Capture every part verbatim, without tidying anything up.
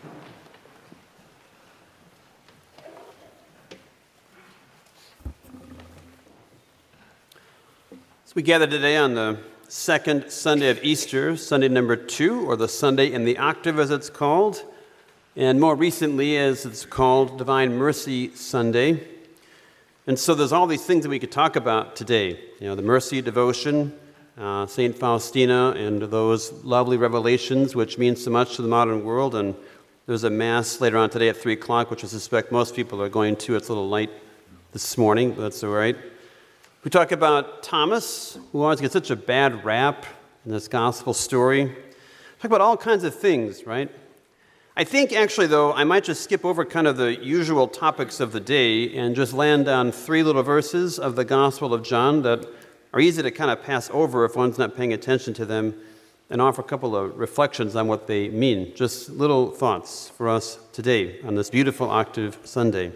So we gather today on the second Sunday of Easter, Sunday number two, or the Sunday in the Octave as it's called, and more recently as it's called Divine Mercy Sunday. And so there's all these things that we could talk about today. You know, the mercy devotion, uh, Saint Faustina, and those lovely revelations which mean so much to the modern world. And there's a Mass later on today at three o'clock, which I suspect most people are going to. It's a little light this morning, but that's all right. We talk about Thomas, who always gets such a bad rap in this gospel story. Talk about all kinds of things, right? I think actually, though, I might just skip over kind of the usual topics of the day and just land on three little verses of the Gospel of John that are easy to kind of pass over if one's not paying attention to them, and offer a couple of reflections on what they mean. Just little thoughts for us today on this beautiful Octave Sunday.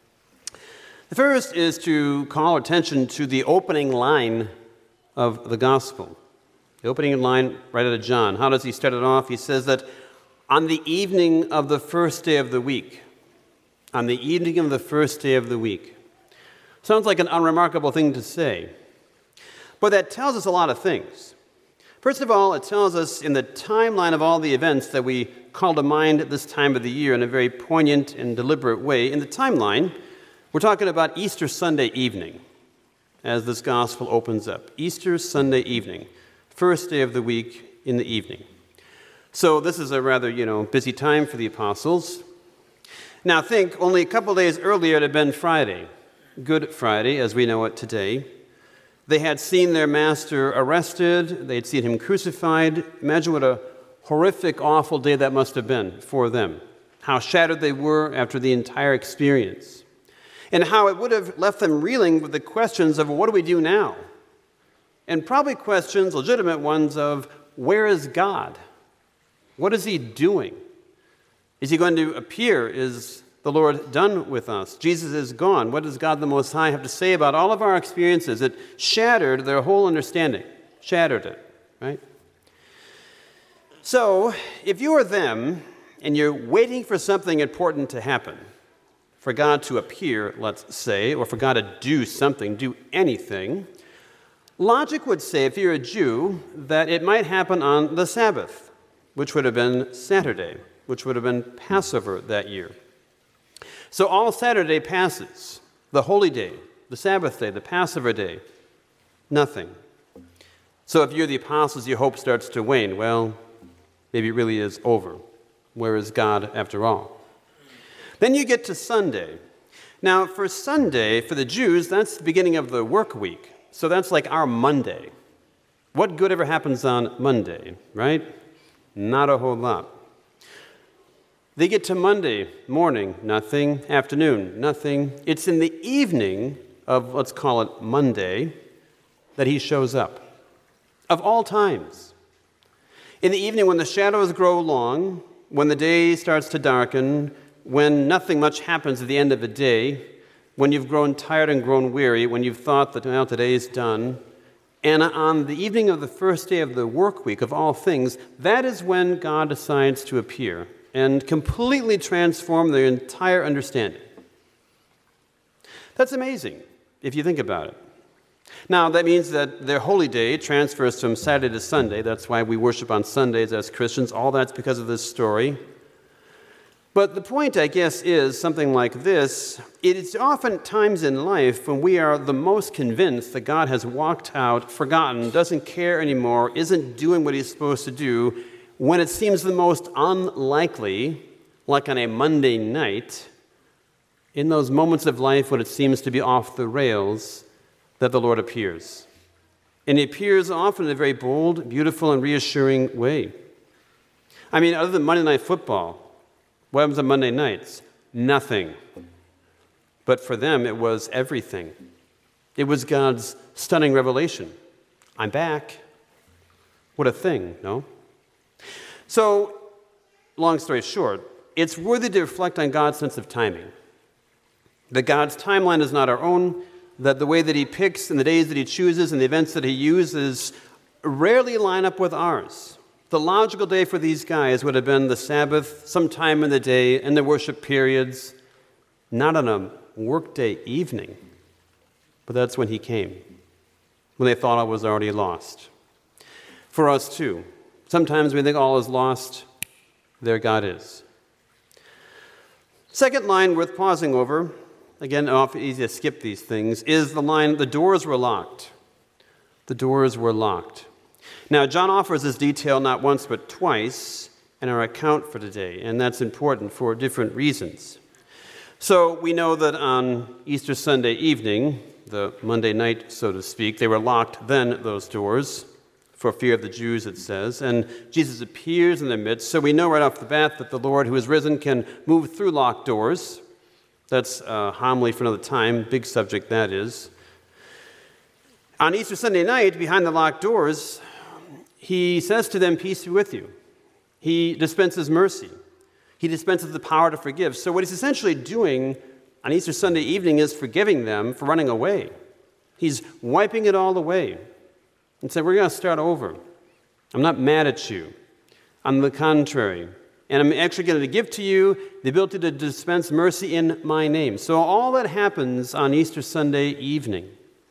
The first is to call attention to the opening line of the Gospel. The opening line right out of John. How does he start it off? He says that on the evening of the first day of the week, on the evening of the first day of the week. Sounds like an unremarkable thing to say, but that tells us a lot of things. First of all, it tells us in the timeline of all the events that we call to mind at this time of the year in a very poignant and deliberate way. In the timeline, we're talking about Easter Sunday evening as this gospel opens up. Easter Sunday evening, first day of the week in the evening. So this is a rather, you know, busy time for the apostles. Now think, only a couple days earlier it had been Friday, Good Friday, as we know it today. They had seen their master arrested. They had seen him crucified. Imagine what a horrific, awful day that must have been for them. How shattered they were after the entire experience. And how it would have left them reeling with the questions of, well, what do we do now? And probably questions, legitimate ones, of where is God? What is he doing? Is he going to appear? Is the Lord done with us? Jesus is gone. What does God the Most High have to say about all of our experiences? It shattered their whole understanding. Shattered it, right? So, if you are them, and you're waiting for something important to happen, for God to appear, let's say, or for God to do something, do anything, logic would say, if you're a Jew, that it might happen on the Sabbath, which would have been Saturday, which would have been Passover that year. So all Saturday passes, the holy day, the Sabbath day, the Passover day, nothing. So if you're the apostles, your hope starts to wane. Well, maybe it really is over. Where is God after all? Then you get to Sunday. Now, for Sunday, for the Jews, that's the beginning of the work week. So that's like our Monday. What good ever happens on Monday, right? Not a whole lot. They get to Monday morning, nothing. Afternoon, nothing. It's in the evening of, let's call it Monday, that he shows up. Of all times. In the evening when the shadows grow long, when the day starts to darken, when nothing much happens at the end of the day, when you've grown tired and grown weary, when you've thought that, well, today's done, and on the evening of the first day of the work week of all things, that is when God decides to appear and completely transform their entire understanding. That's amazing, if you think about it. Now, that means that their holy day transfers from Saturday to Sunday. That's why we worship on Sundays as Christians. All that's because of this story. But the point, I guess, is something like this. It is often times in life when we are the most convinced that God has walked out, forgotten, doesn't care anymore, isn't doing what he's supposed to do, when it seems the most unlikely, like on a Monday night, in those moments of life when it seems to be off the rails, that the Lord appears. And he appears often in a very bold, beautiful, and reassuring way. I mean, other than Monday Night Football, what happens on Monday nights? Nothing. But for them, it was everything. It was God's stunning revelation. I'm back. What a thing, no? So, long story short, it's worthy to reflect on God's sense of timing. That God's timeline is not our own, that the way that he picks and the days that he chooses and the events that he uses rarely line up with ours. the logical day for these guys would have been the Sabbath, sometime in the day, in the worship periods, not on a workday evening. But that's when he came, when they thought all was already lost. For us too, sometimes we think all is lost, there God is. Second line worth pausing over, again, often easy to skip these things, is the line, the doors were locked. The doors were locked. Now, John offers this detail not once but twice in our account for today, and that's important for different reasons. So we know that on Easter Sunday evening, the Monday night, so to speak, they were locked then, those doors, for fear of the Jews, it says. And Jesus appears in their midst, so we know right off the bat that the Lord who is risen can move through locked doors. That's a homily for another time, big subject that is. On Easter Sunday night, behind the locked doors, he says to them, "Peace be with you." He dispenses mercy. He dispenses the power to forgive. So what he's essentially doing on Easter Sunday evening is forgiving them for running away. He's wiping it all away and said, we're going to start over. I'm not mad at you. On the contrary. And I'm actually going to give to you the ability to dispense mercy in my name. So all that happens on Easter Sunday evening.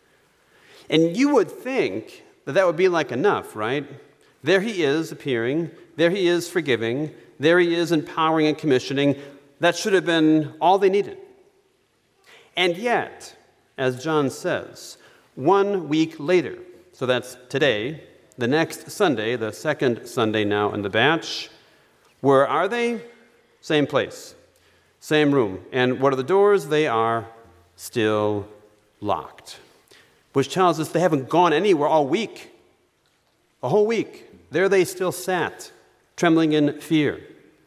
And you would think that that would be like enough, right? There he is appearing. There he is forgiving. There he is empowering and commissioning. That should have been all they needed. And yet, as John says, one week later, so that's today, the next Sunday, the second Sunday now in the batch, where are they? Same place, same room. And what are the doors? They are still locked, which tells us they haven't gone anywhere all week, a whole week. There they still sat, trembling in fear.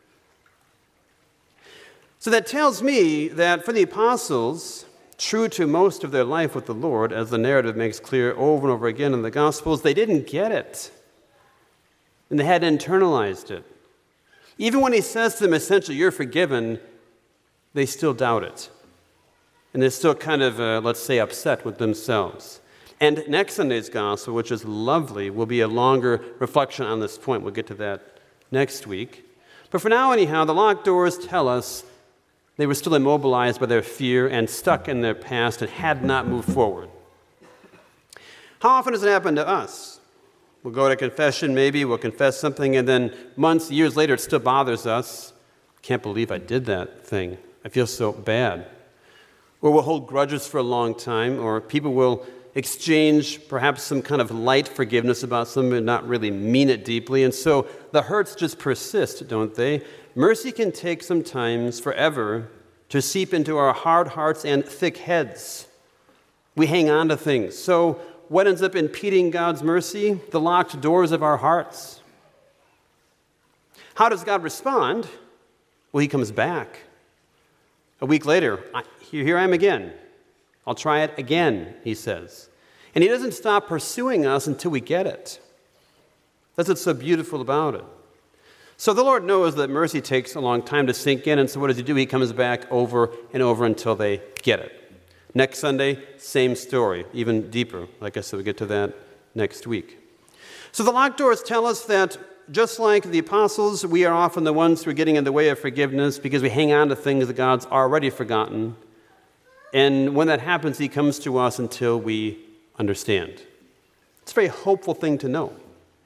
So that tells me that for the apostles, true to most of their life with the Lord, as the narrative makes clear over and over again in the Gospels, they didn't get it. And they hadn't internalized it. Even when he says to them, essentially, you're forgiven, they still doubt it. And they're still kind of, uh, let's say, upset with themselves. And next Sunday's Gospel, which is lovely, will be a longer reflection on this point. We'll get to that next week. But for now, anyhow, the locked doors tell us they were still immobilized by their fear and stuck in their past and had not moved forward. How often does it happen to us? We'll go to confession maybe, we'll confess something, and then months, years later, it still bothers us. I can't believe I did that thing. I feel so bad. Or we'll hold grudges for a long time, or people will exchange perhaps some kind of light forgiveness about something and not really mean it deeply, and so the hurts just persist, don't they? Mercy can take sometimes forever to seep into our hard hearts and thick heads. We hang on to things. So what ends up impeding God's mercy? The locked doors of our hearts. How does God respond? Well, he comes back. A week later, I, here, here I am again. I'll try it again, he says. And he doesn't stop pursuing us until we get it. That's what's so beautiful about it. So the Lord knows that mercy takes a long time to sink in, and so what does he do? He comes back over and over until they get it. Next Sunday, same story, even deeper. Like I said, we'll get to that next week. So the locked doors tell us that just like the apostles, we are often the ones who are getting in the way of forgiveness because we hang on to things that God's already forgotten. And when that happens, he comes to us until we understand. It's a very hopeful thing to know.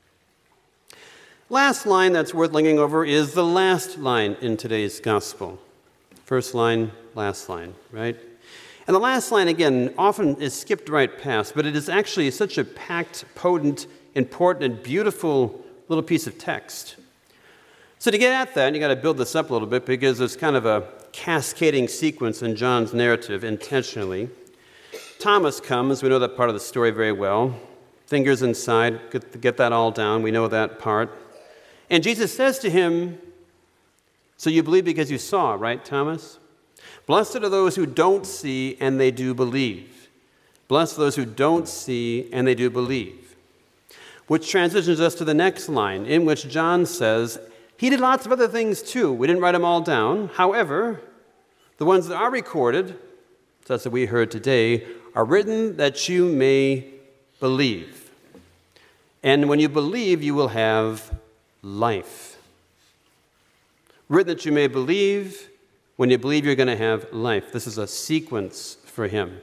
Last line that's worth lingering over is the last line in today's gospel. First line, last line, right? And the last line, again, often is skipped right past, but it is actually such a packed, potent, important, and beautiful little piece of text. So to get at that, you got to build this up a little bit because there's kind of a cascading sequence in John's narrative intentionally. Thomas comes. We know that part of the story very well. Fingers inside, get, get that all down. We know that part. And Jesus says to him, so you believe because you saw, right, Thomas? Blessed are those who don't see and they do believe. Blessed are those who don't see and they do believe. Which transitions us to the next line, in which John says, he did lots of other things too. We didn't write them all down. However, the ones that are recorded, such that we heard today, are written that you may believe. And when you believe, you will have life. Written that you may believe. When you believe, you're going to have life. This is a sequence for him.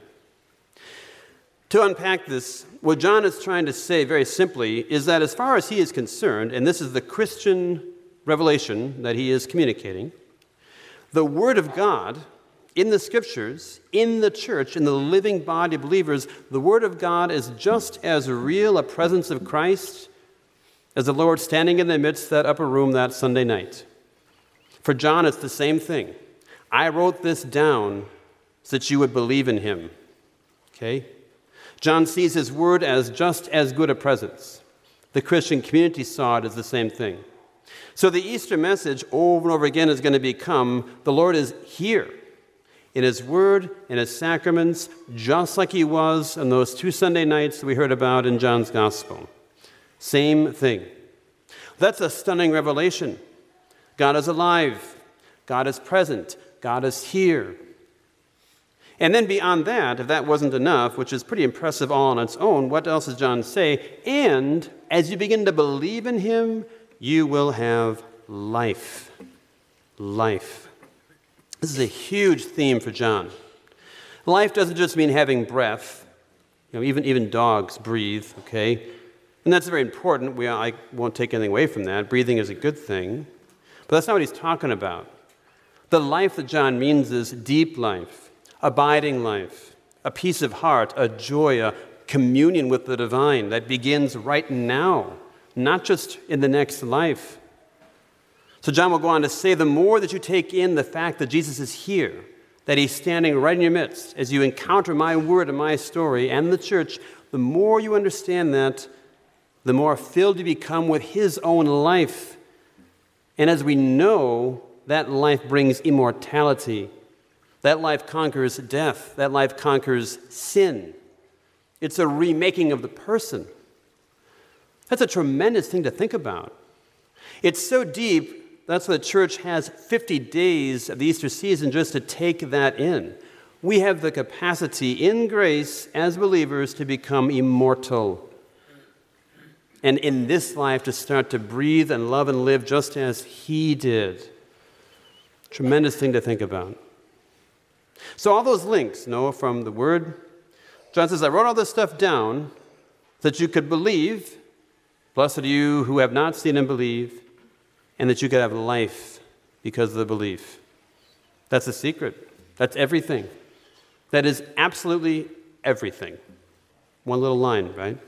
To unpack this, what John is trying to say very simply is that as far as he is concerned, and this is the Christian revelation that he is communicating, the Word of God in the Scriptures, in the church, in the living body of believers, the Word of God is just as real a presence of Christ as the Lord standing in the midst of that upper room that Sunday night. For John, it's the same thing. I wrote this down so that you would believe in him. Okay? John sees his word as just as good a presence. The Christian community saw it as the same thing. So the Easter message over and over again is going to become, the Lord is here in his word, in his sacraments, just like he was on those two Sunday nights that we heard about in John's gospel. Same thing. That's a stunning revelation. God is alive. God is present. God is here. And then beyond that, if that wasn't enough, which is pretty impressive all on its own, what else does John say? And as you begin to believe in him, you will have life. Life. This is a huge theme for John. Life doesn't just mean having breath. You know, even, even dogs breathe, okay? And that's very important. We, I won't take anything away from that. Breathing is a good thing. But that's not what he's talking about. The life that John means is deep life. Abiding life, a peace of heart, a joy, a communion with the divine that begins right now, not just in the next life. So John will go on to say, the more that you take in the fact that Jesus is here, that he's standing right in your midst, as you encounter my word and my story and the church, the more you understand that, the more filled you become with his own life. And as we know, that life brings immortality. That life conquers death. That life conquers sin. It's a remaking of the person. That's a tremendous thing to think about. It's so deep, that's why the church has fifty days of the Easter season just to take that in. We have the capacity in grace as believers to become immortal. And in this life to start to breathe and love and live just as he did. Tremendous thing to think about. So all those links, Noah, from the Word, John says, I wrote all this stuff down so that you could believe, blessed are you who have not seen and believe, and that you could have life because of the belief. That's the secret. That's everything. That is absolutely everything. One little line, right?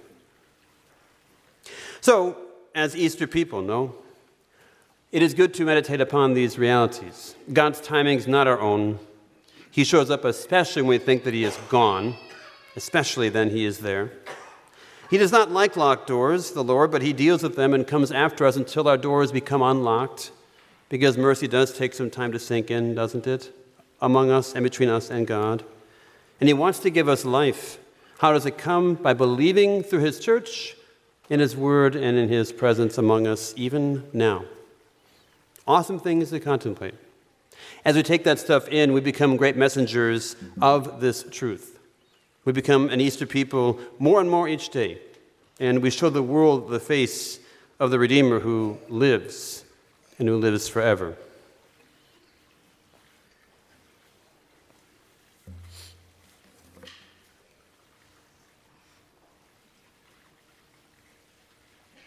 So, as Easter people, no? It is good to meditate upon these realities. God's timing is not our own. He shows up especially when we think that he is gone, especially then he is there. He does not like locked doors, the Lord, but he deals with them and comes after us until our doors become unlocked, because mercy does take some time to sink in, doesn't it, among us and between us and God. And he wants to give us life. How does it come? By believing through his church, in his word, and in his presence among us, even now. Awesome things to contemplate. As we take that stuff in, we become great messengers of this truth. We become an Easter people more and more each day, and we show the world the face of the Redeemer who lives and who lives forever.